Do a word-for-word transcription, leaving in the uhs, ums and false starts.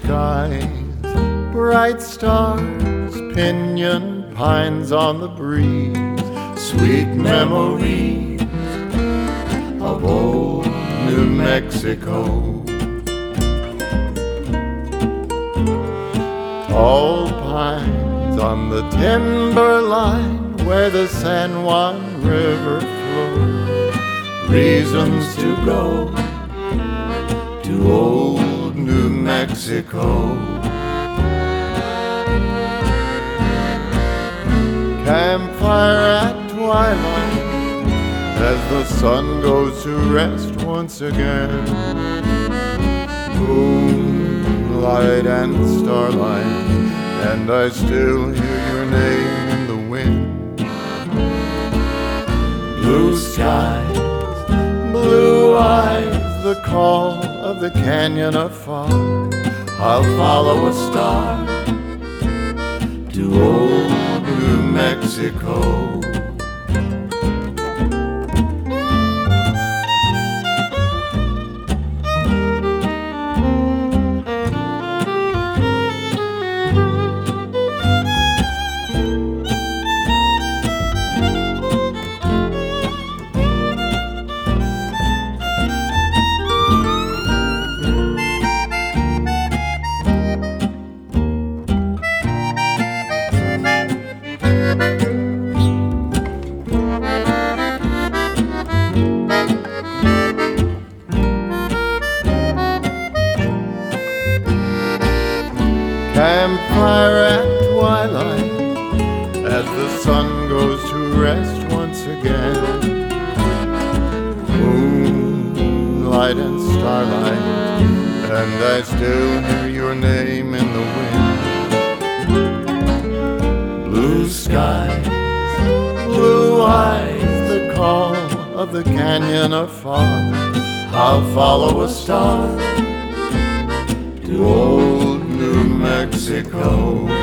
skies, bright stars, pinyon pines on the breeze, sweet memories of old New Mexico. Tall pines on the timberline where the San Juan River flows, reasons to go to old New Mexico. Campfire at twilight as the sun goes to rest once again. Moonlight and starlight, and I still hear your name in the wind. Blue skies, blue eyes, the call of the canyon afar. I'll follow a star to old New Mexico. Campfire at twilight as the sun goes to rest once again. Moonlight and starlight, and I still hear your name in the wind. Blue skies, blue eyes, the call of the canyon afar. I'll follow a star to old New Mexico.